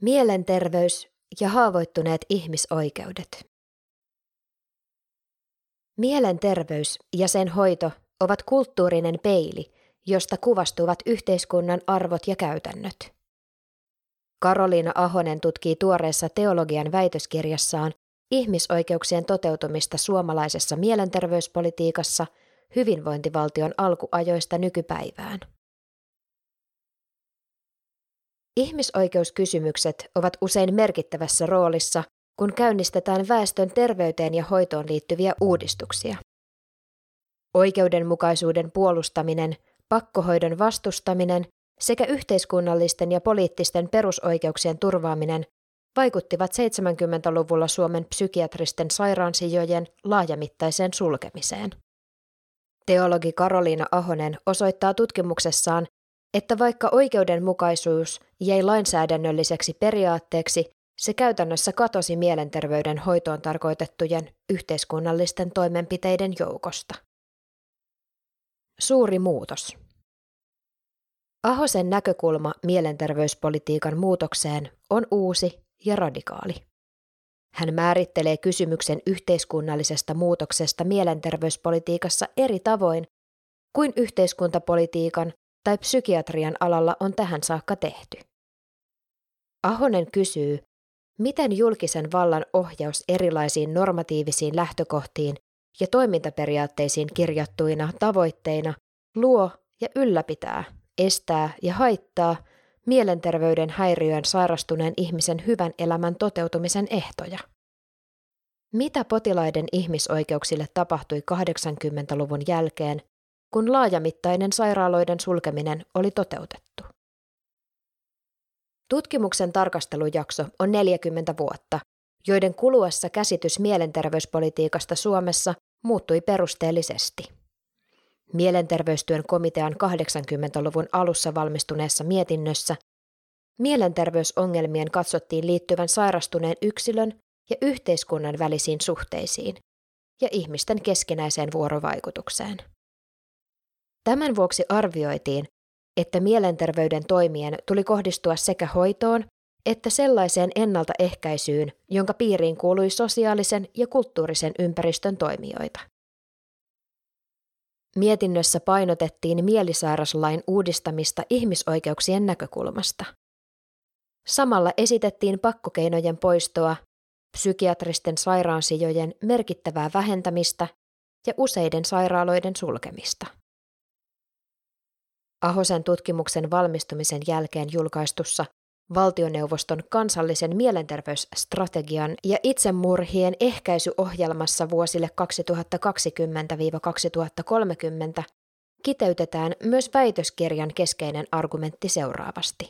Mielenterveys ja haavoittuneet ihmisoikeudet. Mielenterveys ja sen hoito ovat kulttuurinen peili, josta kuvastuvat yhteiskunnan arvot ja käytännöt. Karoliina Ahonen tutkii tuoreessa teologian väitöskirjassaan ihmisoikeuksien toteutumista suomalaisessa mielenterveyspolitiikassa hyvinvointivaltion alkuajoista nykypäivään. Ihmisoikeuskysymykset ovat usein merkittävässä roolissa, kun käynnistetään väestön terveyteen ja hoitoon liittyviä uudistuksia. Oikeudenmukaisuuden puolustaminen, pakkohoidon vastustaminen sekä yhteiskunnallisten ja poliittisten perusoikeuksien turvaaminen vaikuttivat 70-luvulla Suomen psykiatristen sairaansijojen laajamittaiseen sulkemiseen. Teologi Karoliina Ahonen osoittaa tutkimuksessaan, että vaikka oikeudenmukaisuus jäi lainsäädännölliseksi periaatteeksi, se käytännössä katosi mielenterveyden hoitoon tarkoitettujen yhteiskunnallisten toimenpiteiden joukosta. Suuri muutos. Ahosen näkökulma mielenterveyspolitiikan muutokseen on uusi ja radikaali. Hän määrittelee kysymyksen yhteiskunnallisesta muutoksesta mielenterveyspolitiikassa eri tavoin kuin yhteiskuntapolitiikan tai psykiatrian alalla on tähän saakka tehty. Ahonen kysyy, miten julkisen vallan ohjaus erilaisiin normatiivisiin lähtökohtiin ja toimintaperiaatteisiin kirjattuina tavoitteina luo ja ylläpitää, estää ja haittaa mielenterveyden häiriöön sairastuneen ihmisen hyvän elämän toteutumisen ehtoja. Mitä potilaiden ihmisoikeuksille tapahtui 80-luvun jälkeen, kun laajamittainen sairaaloiden sulkeminen oli toteutettu? Tutkimuksen tarkastelujakso on 40 vuotta, joiden kuluessa käsitys mielenterveyspolitiikasta Suomessa muuttui perusteellisesti. Mielenterveystyön komitean 80-luvun alussa valmistuneessa mietinnössä mielenterveysongelmien katsottiin liittyvän sairastuneen yksilön ja yhteiskunnan välisiin suhteisiin ja ihmisten keskinäiseen vuorovaikutukseen. Tämän vuoksi arvioitiin, että mielenterveyden toimien tuli kohdistua sekä hoitoon että sellaiseen ennaltaehkäisyyn, jonka piiriin kuului sosiaalisen ja kulttuurisen ympäristön toimijoita. Mietinnössä painotettiin mielisairaslain uudistamista ihmisoikeuksien näkökulmasta. Samalla esitettiin pakkokeinojen poistoa, psykiatristen sairaansijojen merkittävää vähentämistä ja useiden sairaaloiden sulkemista. Ahosen tutkimuksen valmistumisen jälkeen julkaistussa valtioneuvoston kansallisen mielenterveysstrategian ja itsemurhien ehkäisyohjelmassa vuosille 2020–2030 kiteytetään myös väitöskirjan keskeinen argumentti seuraavasti.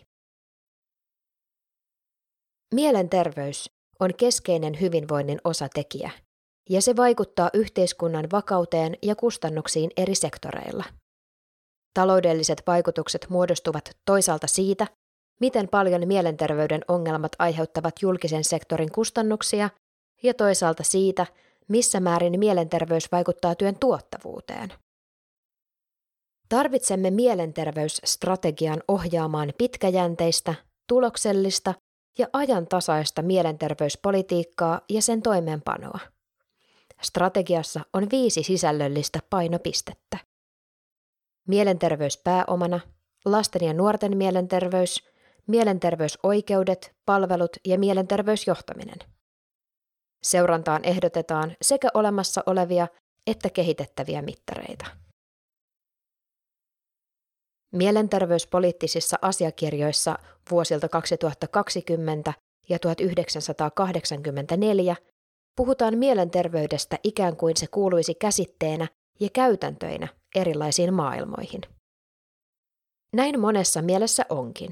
Mielenterveys on keskeinen hyvinvoinnin osatekijä, ja se vaikuttaa yhteiskunnan vakauteen ja kustannuksiin eri sektoreilla. Taloudelliset vaikutukset muodostuvat toisaalta siitä, miten paljon mielenterveyden ongelmat aiheuttavat julkisen sektorin kustannuksia, ja toisaalta siitä, missä määrin mielenterveys vaikuttaa työn tuottavuuteen. Tarvitsemme mielenterveysstrategian ohjaamaan pitkäjänteistä, tuloksellista ja ajantasaista mielenterveyspolitiikkaa ja sen toimeenpanoa. Strategiassa on 5 sisällöllistä painopistettä. Mielenterveys pääomana, lasten ja nuorten mielenterveys, mielenterveysoikeudet, palvelut ja mielenterveysjohtaminen. Seurantaan ehdotetaan sekä olemassa olevia että kehitettäviä mittareita. Mielenterveyspoliittisissa asiakirjoissa vuosilta 2020 ja 1984 puhutaan mielenterveydestä ikään kuin se kuuluisi käsitteenä ja käytäntöinä erilaisiin maailmoihin. Näin monessa mielessä onkin.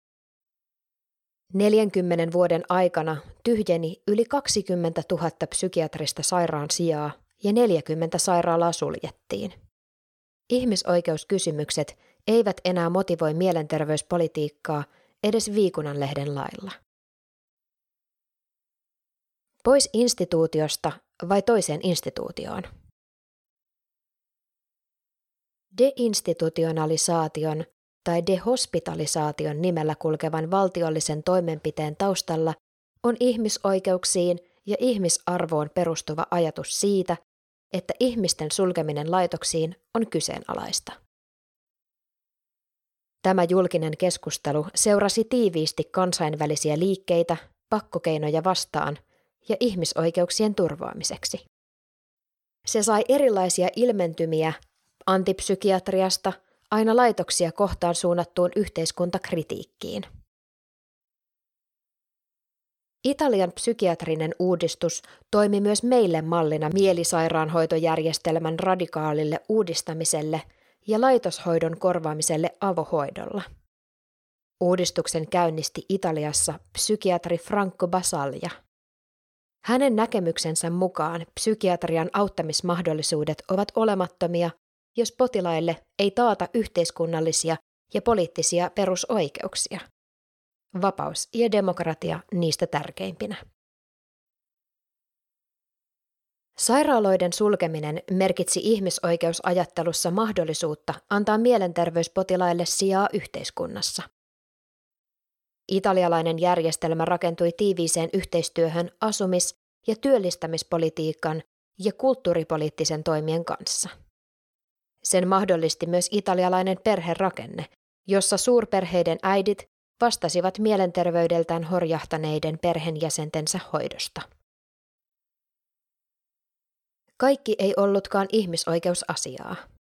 40 vuoden aikana tyhjeni yli 20 000 psykiatrista sairaansijaa ja 40 sairaalaa suljettiin. Ihmisoikeuskysymykset eivät enää motivoi mielenterveyspolitiikkaa edes Viikunanlehden lailla. Pois instituutiosta vai toiseen instituutioon? Deinstitutionalisaation tai dehospitalisaation nimellä kulkevan valtiollisen toimenpiteen taustalla on ihmisoikeuksiin ja ihmisarvoon perustuva ajatus siitä, että ihmisten sulkeminen laitoksiin on kyseenalaista. Tämä julkinen keskustelu seurasi tiiviisti kansainvälisiä liikkeitä, pakkokeinoja vastaan ja ihmisoikeuksien turvaamiseksi. Se sai erilaisia ilmentymiä antipsykiatriasta aina laitoksia kohtaan suunnattuun yhteiskuntakritiikkiin. Italian psykiatrinen uudistus toimi myös meille mallina mielisairaanhoitojärjestelmän radikaalille uudistamiselle ja laitoshoidon korvaamiselle avohoidolla. Uudistuksen käynnisti Italiassa psykiatri Franco Basaglia. Hänen näkemyksensä mukaan psykiatrian auttamismahdollisuudet ovat olemattomia, jos potilaille ei taata yhteiskunnallisia ja poliittisia perusoikeuksia. Vapaus ja demokratia niistä tärkeimpinä. Sairaaloiden sulkeminen merkitsi ihmisoikeusajattelussa mahdollisuutta antaa mielenterveyspotilaille sijaa yhteiskunnassa. Italialainen järjestelmä rakentui tiiviiseen yhteistyöhön asumis- ja työllistämispolitiikan ja kulttuuripoliittisen toimien kanssa. Sen mahdollisti myös italialainen perherakenne, jossa suurperheiden äidit vastasivat mielenterveydeltään horjahtaneiden perheenjäsentensä hoidosta. Kaikki ei ollutkaan ihmisoikeusasiaa.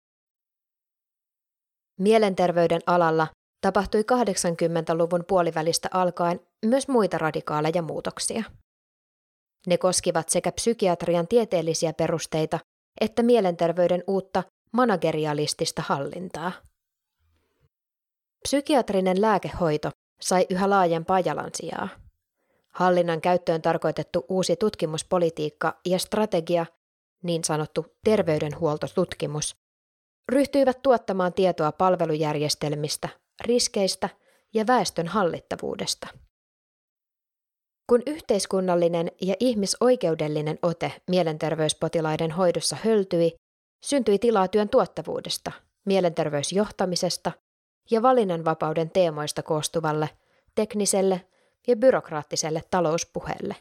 Mielenterveyden alalla tapahtui 80-luvun puolivälistä alkaen myös muita radikaaleja muutoksia. Ne koskivat sekä psykiatrian tieteellisiä perusteita että mielenterveyden uutta managerialistista hallintaa. Psykiatrinen lääkehoito sai yhä laajempaa jalansijaa. Hallinnan käyttöön tarkoitettu uusi tutkimuspolitiikka ja strategia, niin sanottu terveydenhuoltotutkimus, ryhtyivät tuottamaan tietoa palvelujärjestelmistä, riskeistä ja väestön hallittavuudesta. Kun yhteiskunnallinen ja ihmisoikeudellinen ote mielenterveyspotilaiden hoidossa höltyi, syntyi tilaa työn tuottavuudesta, mielenterveysjohtamisesta ja valinnanvapauden teemoista koostuvalle, tekniselle ja byrokraattiselle talouspuheelle.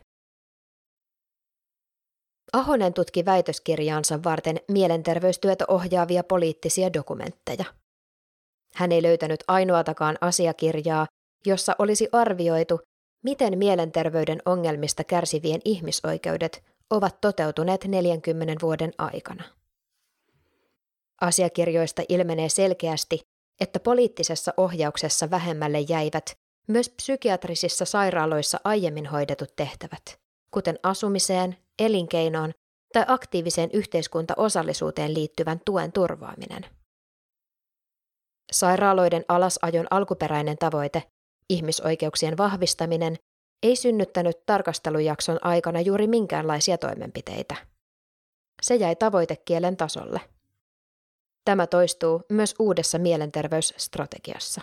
Ahonen tutki väitöskirjaansa varten mielenterveystyötä ohjaavia poliittisia dokumentteja. Hän ei löytänyt ainoatakaan asiakirjaa, jossa olisi arvioitu, miten mielenterveyden ongelmista kärsivien ihmisoikeudet ovat toteutuneet 40 vuoden aikana. Asiakirjoista ilmenee selkeästi, että poliittisessa ohjauksessa vähemmälle jäivät myös psykiatrisissa sairaaloissa aiemmin hoidetut tehtävät, kuten asumiseen, elinkeinoon tai aktiiviseen yhteiskuntaosallisuuteen liittyvän tuen turvaaminen. Sairaaloiden alasajon alkuperäinen tavoite, ihmisoikeuksien vahvistaminen, ei synnyttänyt tarkastelujakson aikana juuri minkäänlaisia toimenpiteitä. Se jäi tavoitekielen tasolle. Tämä toistuu myös uudessa mielenterveysstrategiassa.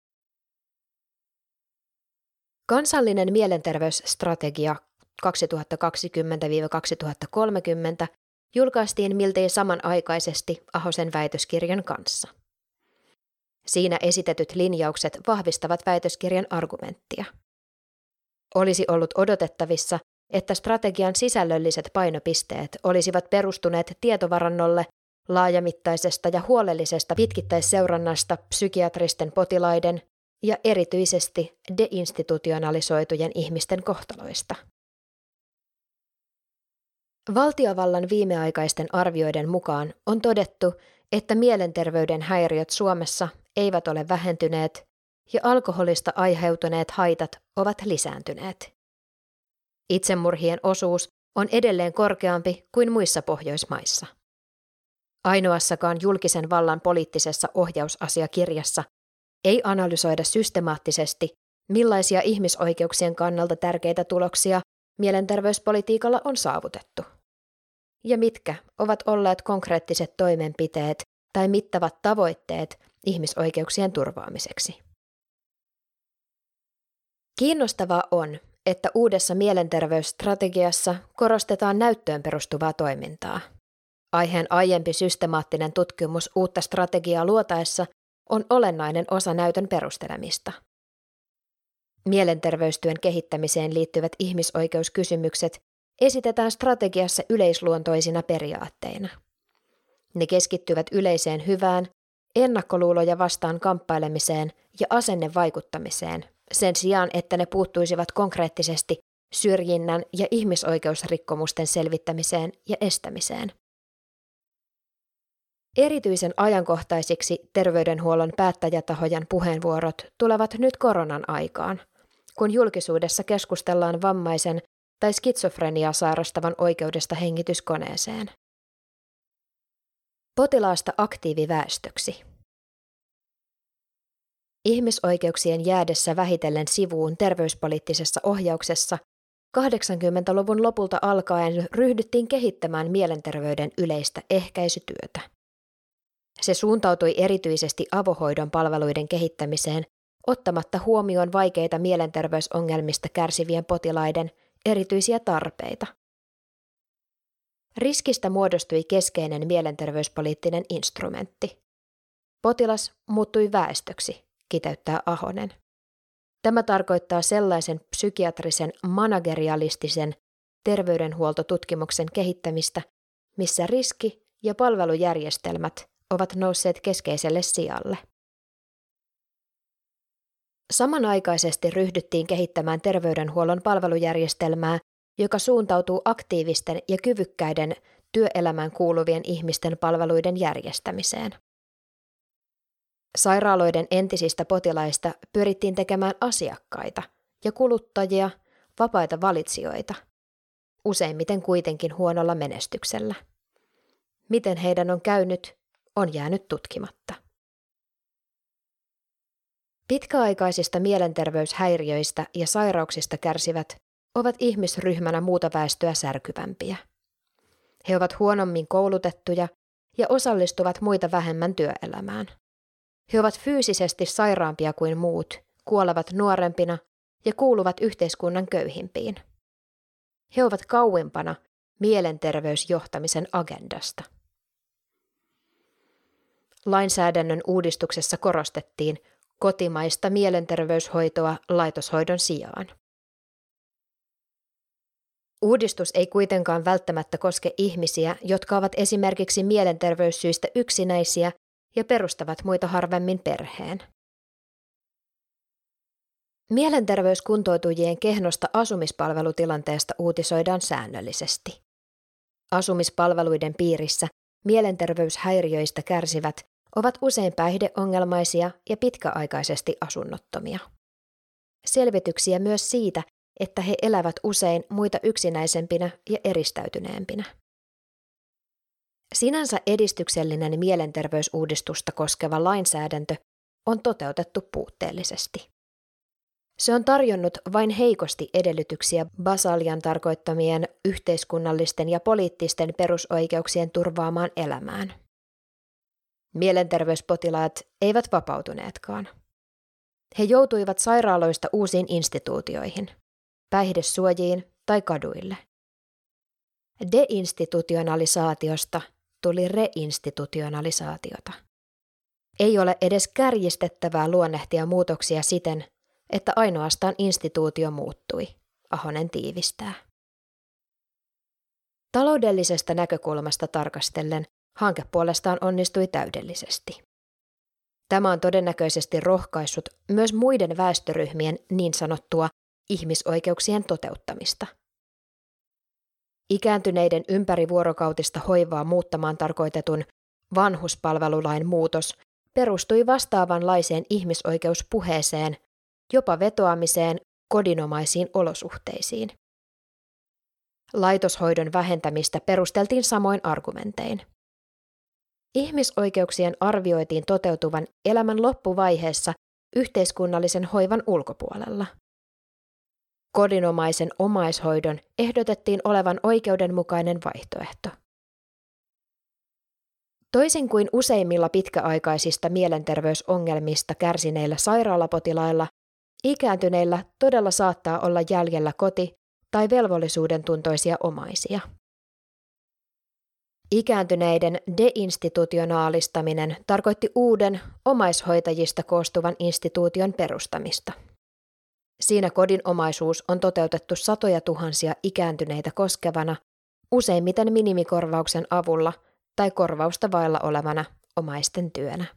Kansallinen mielenterveysstrategia 2020-2030 julkaistiin miltei samanaikaisesti Ahosen väitöskirjan kanssa. Siinä esitetyt linjaukset vahvistavat väitöskirjan argumenttia. Olisi ollut odotettavissa, että strategian sisällölliset painopisteet olisivat perustuneet tietovarannolle laajamittaisesta ja huolellisesta pitkittäisseurannasta psykiatristen potilaiden ja erityisesti deinstitutionalisoitujen ihmisten kohtaloista. Valtiovallan viimeaikaisten arvioiden mukaan on todettu, että mielenterveyden häiriöt Suomessa eivät ole vähentyneet ja alkoholista aiheutuneet haitat ovat lisääntyneet. Itsemurhien osuus on edelleen korkeampi kuin muissa Pohjoismaissa. Ainoassakaan julkisen vallan poliittisessa ohjausasiakirjassa ei analysoida systemaattisesti, millaisia ihmisoikeuksien kannalta tärkeitä tuloksia mielenterveyspolitiikalla on saavutettu. Ja mitkä ovat olleet konkreettiset toimenpiteet tai mittavat tavoitteet ihmisoikeuksien turvaamiseksi. Kiinnostavaa on, että uudessa mielenterveysstrategiassa korostetaan näyttöön perustuvaa toimintaa. Aiheen aiempi systemaattinen tutkimus uutta strategiaa luotaessa on olennainen osa näytön perustelemista. Mielenterveystyön kehittämiseen liittyvät ihmisoikeuskysymykset esitetään strategiassa yleisluontoisina periaatteina. Ne keskittyvät yleiseen hyvään, ennakkoluuloja vastaan kamppailemiseen ja asennevaikuttamiseen, sen sijaan että ne puuttuisivat konkreettisesti syrjinnän ja ihmisoikeusrikkomusten selvittämiseen ja estämiseen. Erityisen ajankohtaisiksi terveydenhuollon päättäjätahojen puheenvuorot tulevat nyt koronan aikaan, kun julkisuudessa keskustellaan vammaisen tai skitsofreniaa sairastavan oikeudesta hengityskoneeseen. Potilaasta aktiiviväestöksi. Ihmisoikeuksien jäädessä vähitellen sivuun terveyspoliittisessa ohjauksessa 80-luvun lopulta alkaen ryhdyttiin kehittämään mielenterveyden yleistä ehkäisytyötä. Se suuntautui erityisesti avohoidon palveluiden kehittämiseen, ottamatta huomioon vaikeita mielenterveysongelmista kärsivien potilaiden erityisiä tarpeita. Riskistä muodostui keskeinen mielenterveyspoliittinen instrumentti. Potilas muuttui väestöksi, kiteyttää Ahonen. Tämä tarkoittaa sellaisen psykiatrisen managerialistisen terveydenhuoltotutkimuksen kehittämistä, missä riski- ja palvelujärjestelmät ovat nousseet keskeiselle sijalle. Samanaikaisesti ryhdyttiin kehittämään terveydenhuollon palvelujärjestelmää, joka suuntautuu aktiivisten ja kyvykkäiden työelämään kuuluvien ihmisten palveluiden järjestämiseen. Sairaaloiden entisistä potilaista pyrittiin tekemään asiakkaita ja kuluttajia, vapaita valitsijoita, useimmiten kuitenkin huonolla menestyksellä. Miten heidän on käynyt, on jäänyt tutkimatta. Pitkäaikaisista mielenterveyshäiriöistä ja sairauksista kärsivät ovat ihmisryhmänä muuta väestöä särkyvämpiä. He ovat huonommin koulutettuja ja osallistuvat muita vähemmän työelämään. He ovat fyysisesti sairaampia kuin muut, kuolevat nuorempina ja kuuluvat yhteiskunnan köyhimpiin. He ovat kauempana mielenterveysjohtamisen agendasta. Lainsäädännön uudistuksessa korostettiin kotimaista mielenterveyshoitoa laitoshoidon sijaan. Uudistus ei kuitenkaan välttämättä koske ihmisiä, jotka ovat esimerkiksi mielenterveyssyistä yksinäisiä ja perustavat muita harvemmin perheen. Mielenterveyskuntoutujien kehnosta asumispalvelutilanteesta uutisoidaan säännöllisesti. Asumispalveluiden piirissä mielenterveyshäiriöistä kärsivät ovat usein päihdeongelmaisia ja pitkäaikaisesti asunnottomia. Selvityksiä myös siitä, että he elävät usein muita yksinäisempinä ja eristäytyneempinä. Sinänsä edistyksellinen mielenterveysuudistusta koskeva lainsäädäntö on toteutettu puutteellisesti. Se on tarjonnut vain heikosti edellytyksiä Basalian tarkoittamien yhteiskunnallisten ja poliittisten perusoikeuksien turvaamaan elämään. Mielenterveyspotilaat eivät vapautuneetkaan. He joutuivat sairaaloista uusiin instituutioihin, päihdesuojiin tai kaduille. Deinstitutionalisaatiosta tuli reinstitutionalisaatiota. Ei ole edes kärjistettävää luonnehtia muutoksia siten, että ainoastaan instituutio muuttui, Ahonen tiivistää. Taloudellisesta näkökulmasta tarkastellen hanke puolestaan onnistui täydellisesti. Tämä on todennäköisesti rohkaissut myös muiden väestöryhmien niin sanottua ihmisoikeuksien toteuttamista. Ikääntyneiden ympärivuorokautista hoivaa muuttamaan tarkoitetun vanhuspalvelulain muutos perustui vastaavanlaiseen ihmisoikeuspuheeseen, jopa vetoamiseen kodinomaisiin olosuhteisiin. Laitoshoidon vähentämistä perusteltiin samoin argumentein. Ihmisoikeuksien arvioitiin toteutuvan elämän loppuvaiheessa yhteiskunnallisen hoivan ulkopuolella. Kodinomaisen omaishoidon ehdotettiin olevan oikeudenmukainen vaihtoehto. Toisin kuin useimmilla pitkäaikaisista mielenterveysongelmista kärsineillä sairaalapotilailla, ikääntyneillä todella saattaa olla jäljellä koti- tai velvollisuuden tuntoisia omaisia. Ikääntyneiden deinstitutionaalistaminen tarkoitti uuden, omaishoitajista koostuvan instituution perustamista. Siinä kodinomaisuus on toteutettu satoja tuhansia ikääntyneitä koskevana, useimmiten minimikorvauksen avulla tai korvausta vailla olevana omaisten työnä.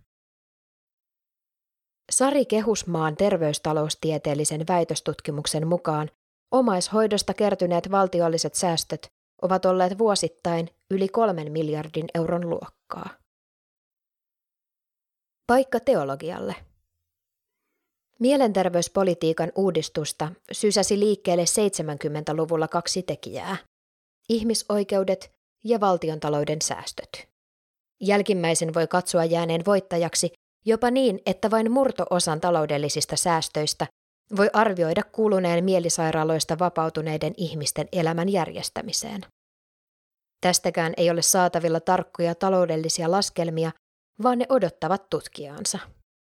Sari Kehusmaan terveystaloustieteellisen väitöstutkimuksen mukaan omaishoidosta kertyneet valtiolliset säästöt ovat olleet vuosittain yli 3 miljardin euron luokkaa. Paikka teologialle. Mielenterveyspolitiikan uudistusta sysäsi liikkeelle 70-luvulla 2 tekijää: ihmisoikeudet ja valtiontalouden säästöt. Jälkimmäisen voi katsoa jääneen voittajaksi jopa niin, että vain murto-osan taloudellisista säästöistä voi arvioida kuluneen mielisairaaloista vapautuneiden ihmisten elämän järjestämiseen. Tästäkään ei ole saatavilla tarkkoja taloudellisia laskelmia, vaan ne odottavat tutkijaansa.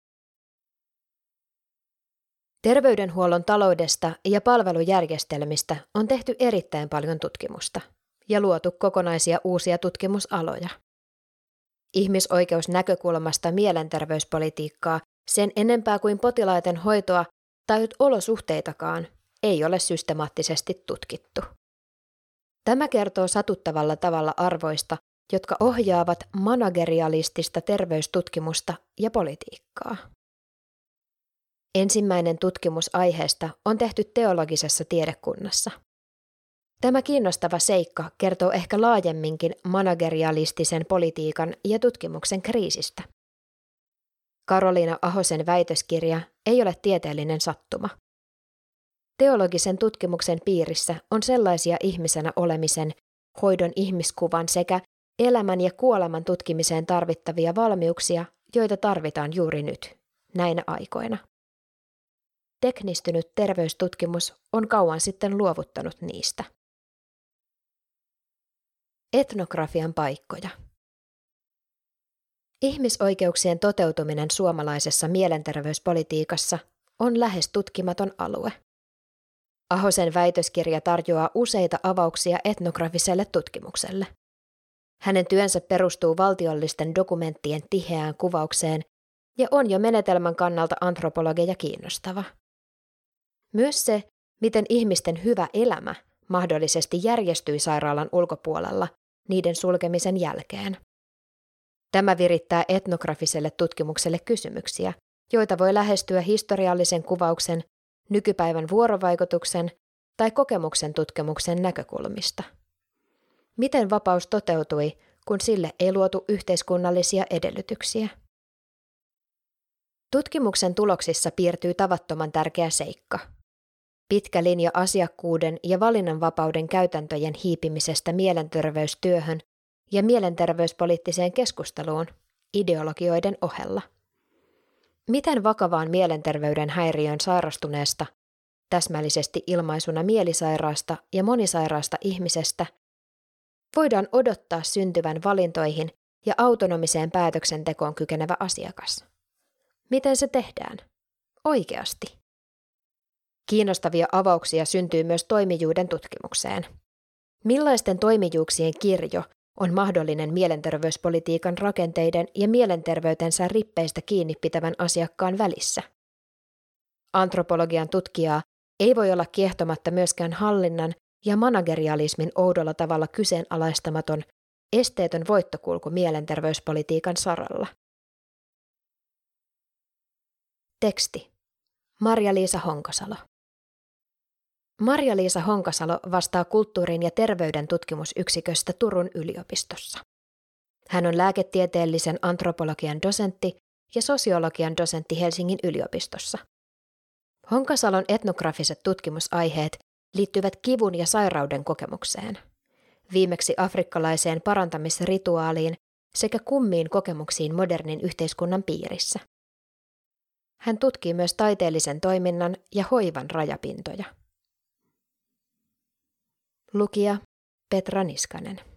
Terveydenhuollon taloudesta ja palvelujärjestelmistä on tehty erittäin paljon tutkimusta ja luotu kokonaisia uusia tutkimusaloja. Ihmisoikeusnäkökulmasta mielenterveyspolitiikkaa sen enempää kuin potilaiden hoitoa tai olosuhteitakaan ei ole systemaattisesti tutkittu. Tämä kertoo satuttavalla tavalla arvoista, jotka ohjaavat managerialistista terveystutkimusta ja politiikkaa. Ensimmäinen tutkimus aiheesta on tehty teologisessa tiedekunnassa. Tämä kiinnostava seikka kertoo ehkä laajemminkin managerialistisen politiikan ja tutkimuksen kriisistä. Karoliina Ahosen väitöskirja ei ole tieteellinen sattuma. Teologisen tutkimuksen piirissä on sellaisia ihmisenä olemisen, hoidon ihmiskuvan sekä elämän ja kuoleman tutkimiseen tarvittavia valmiuksia, joita tarvitaan juuri nyt, näinä aikoina. Teknistynyt terveystutkimus on kauan sitten luovuttanut niistä. Etnografian paikkoja. Ihmisoikeuksien toteutuminen suomalaisessa mielenterveyspolitiikassa on lähes tutkimaton alue. Ahosen väitöskirja tarjoaa useita avauksia etnografiselle tutkimukselle. Hänen työnsä perustuu valtiollisten dokumenttien tiheään kuvaukseen ja on jo menetelmän kannalta antropologeja kiinnostava. Myös se, miten ihmisten hyvä elämä mahdollisesti järjestyi sairaalan ulkopuolella niiden sulkemisen jälkeen. Tämä virittää etnografiselle tutkimukselle kysymyksiä, joita voi lähestyä historiallisen kuvauksen, nykypäivän vuorovaikutuksen tai kokemuksen tutkimuksen näkökulmista. Miten vapaus toteutui, kun sille ei luotu yhteiskunnallisia edellytyksiä? Tutkimuksen tuloksissa piirtyy tavattoman tärkeä seikka. Pitkä linja asiakkuuden ja valinnanvapauden käytäntöjen hiipimisestä mielenterveystyöhön ja mielenterveyspoliittiseen keskusteluun ideologioiden ohella. Miten vakavaan mielenterveyden häiriöön sairastuneesta, täsmällisesti ilmaisuna mielisairaasta ja monisairaasta ihmisestä, voidaan odottaa syntyvän valintoihin ja autonomiseen päätöksentekoon kykenevä asiakas? Miten se tehdään? Oikeasti. Kiinnostavia avauksia syntyy myös toimijuuden tutkimukseen. Millaisten toimijuuksien kirjo on mahdollinen mielenterveyspolitiikan rakenteiden ja mielenterveytensä rippeistä kiinni pitävän asiakkaan välissä? Antropologian tutkijaa ei voi olla kiehtomatta myöskään hallinnan ja managerialismin oudolla tavalla kyseenalaistamaton, esteetön voittokulku mielenterveyspolitiikan saralla. Teksti. Marja-Liisa Honkasalo. Marja-Liisa Honkasalo vastaa kulttuurin ja terveyden tutkimusyksiköstä Turun yliopistossa. Hän on lääketieteellisen antropologian dosentti ja sosiologian dosentti Helsingin yliopistossa. Honkasalon etnografiset tutkimusaiheet liittyvät kivun ja sairauden kokemukseen, viimeksi afrikkalaiseen parantamisrituaaliin sekä kummiin kokemuksiin modernin yhteiskunnan piirissä. Hän tutkii myös taiteellisen toiminnan ja hoivan rajapintoja. Lukija Petra Niskanen.